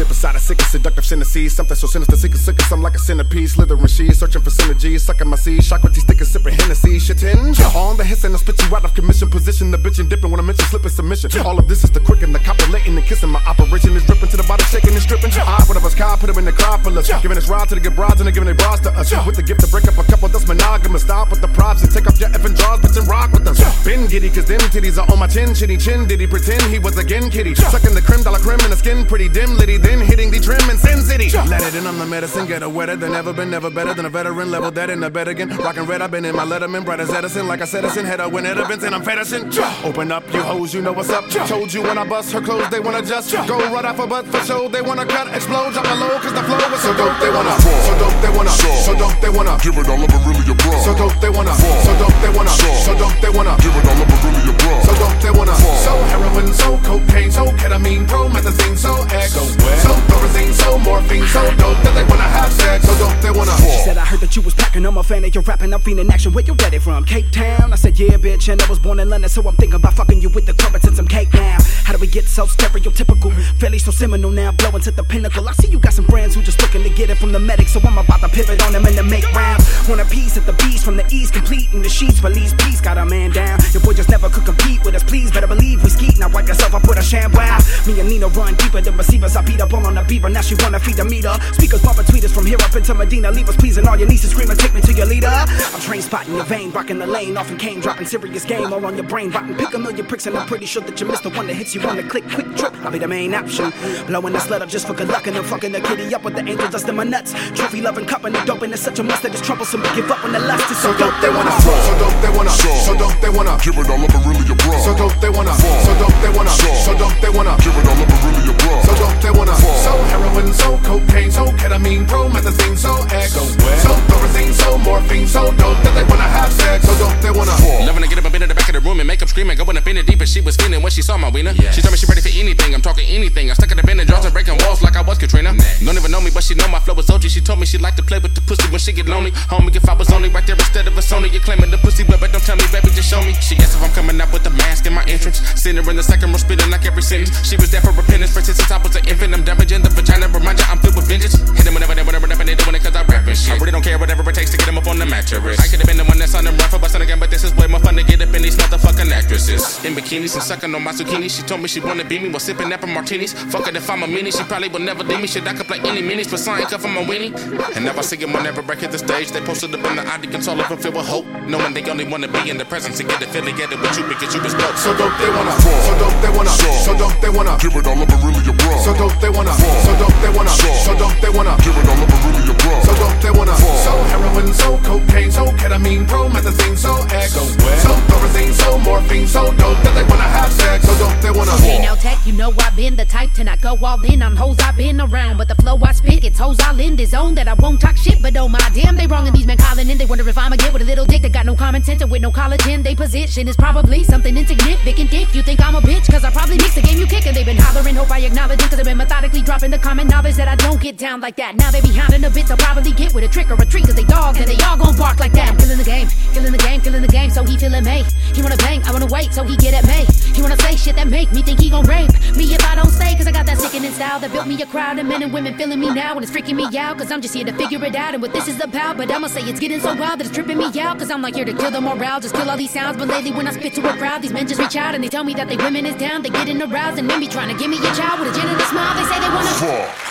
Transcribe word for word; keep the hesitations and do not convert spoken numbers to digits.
sip beside a sick and seductive synesthesia. Something so sinister, sick and sick, I'm like a centipede. Slithering she's searching for synergy, sucking my seed. Shock with these thick and sipping Hennessy. Shitting on the hiss and I spit you out of commission. Position the bitch and dipping when I mention slipping submission. All of this is the quick and the copulating and kissing. My operation is dripping to the body, shaking and stripping. I, one of us, car, put him in the Acropolis. Giving his ride to the good brides and they giving their bras to us. With the gift to break up a couple that's monogamous. Stop with the props and take off your effing drawers, bitch, and rock with us. Been giddy, cause them titties are on my chin. Chitty chin, did he pretend he was again kitty? Sucking the creme, dollar creme in the skin, pretty dim litty. Then hitting the trim in Sin City. Let it in, I'm the medicine, get it wetter than ever been, never better than a veteran. Level that in the bed again. Rockin' red, I've been in my Letterman, bright as Edison, like I said, Edison. Head up when it events and I'm Fedison. Open up, you hoes, you know what's up. Told you when I bust her clothes, they wanna just go right off a butt for show. They wanna cut, explode, drop a low, cause the flow is so dope. They wanna, so dope, they wanna, so dope, they wanna give it all up and really a bra. So dope, they wanna, so dope, they wanna, so dope, they wanna give it all up and really a bra. So dope, they wanna, so heroin, so cocaine, so ketamine, promethazine, so X, so thorazine, so morphine, so dope that they wanna have sex. So dope, they wanna. She said, I heard that you was packing. I'm a fan of your rapping. I'm feeling action. Where you get it from? Cape Town? I said, yeah, bitch. And I was born in London, so I'm thinking about fucking you with the crumpets and some cake now. How do we get so stereotypical? Fairly so seminal now, blowing to the pinnacle. I see you got some friends who just looking to get it from the medic, so I'm about to pivot on them and to make rounds. Want a piece of the beast from the east, completing the sheets. Police, peace, got a man down. Your boy just never could compete with us, please. Better believe we skeet. Now wipe yourself up with a sham. Wow. Me and Nina run deeper than receivers. I beat up all on the beaver. Now she wanna feed the meter. Speakers bumping tweeters from here up into Medina. Leave us pleasing all your nieces screaming, take me to your leader. I'm train spotting your vein, rocking the lane. Often came dropping serious game all on your brain. Rotten pick a million pricks and I'm pretty sure that you missed the one that hits you on the click, quick trip. I'll be the main option. Blowing the sled up just for good luck and I'm fucking the kitty up with the angel dust in my nuts. Trophy loving cup and the dope and it's such a must that it's troublesome to give up when the lust is so dope. They wanna, so dope they wanna, so dope they wanna give it all up and really a bra. So dope they wanna, so dope they wanna, so dope they wanna give it all up and really a bra. So dope they wanna, so heroin, so cocaine, so ketamine, promethazine, so X, so thorazine, so morphine, so dope that they wanna have sex. So dope they wanna. Loving to get up and been in the back of the room and make up screaming, going up in it deep and she was feeling when she saw my wiener. Yes. She told me she ready for anything. I'm talking anything. I stuck in the bend and draws and breaking walls like I was Katrina. Next. Don't even know me, but she know my flow is O G. She told me she liked to play with the pussy when she get lonely. Homie, if I was only right there instead of a Sony, you claiming the pussy wet, but don't tell me, baby, just show me. She asked if I'm coming up with a mask in my entrance. Seen her in the second row spitting like every sentence. She was there for repentance, for since I was an infant. I'm damaging the vagina, remind you I'm filled with vengeance. Hit them whenever they whenever they they doing it cause I rap and shit. I really don't care whatever it takes to get them up on the mattress. I could've been the one that's on them run for busting again, but this is way more fun to get up in these motherfucking actresses. In bikinis and sucking on my zucchini. She told me she wanna be me while sipping apple martinis. Fuck it if I'm a meanie, she probably will never leave me. Shit, I could play any minis, but sign cuff on my weenie. And now I see them whenever I hit the stage. They posted up in the audience, all of them filled with hope, knowing they only wanna be in the presence and get affiliated with you because you was dope. So dope they wanna, so dope they wanna, so dope they wanna give it all up and really a bra. So dope they wanna, so dope they wanna, so dope they wanna give it all up and really a bra. So dope they wanna, so heroin, so cocaine, so ketamine, promethazine, so X, so thorazine, so morphine, so dope that they wanna have sex. So dope they wanna. Okay, now tech, you know I've been the type to not go all in on hoes I've been around, but the flow I spit, it's hoes all in the zone that I won't talk shit, but oh my damn, they wrong and these men calling in. They wonder if I'ma get with a little dick that got no common sense and with no collagen. They position is probably something insignificant. Dick, you think I'm a bitch, cause I probably mix the game you kickin'. They've been hollering, hope I acknowledge it, cause I've been methodically dropping the common knowledge that I don't get down like that. Now they be hounding a bitch, I'll probably get with a trick or a treat, cause they dogs and they all gon' bark like that. I'm killing the game, killing the game, killing the game, so he feeling me. He wanna bang, I wanna wait, so he get at me. He wanna say shit that make me think he gon' rape me if I don't stay, cause I got that sickening style that built me a crowd of men and women feeling me now, and it's freaking me out, cause I'm just here to figure it out and what this is about. But I'ma say it's getting so wild that it's tripping me out, cause I'm like here to kill the morale, just kill all these sounds. But lately when I spit to a crowd, these men just reach out and they tell me that they women is down, they getting aroused and then be trying to give me a child with a genital smile. They say they wanna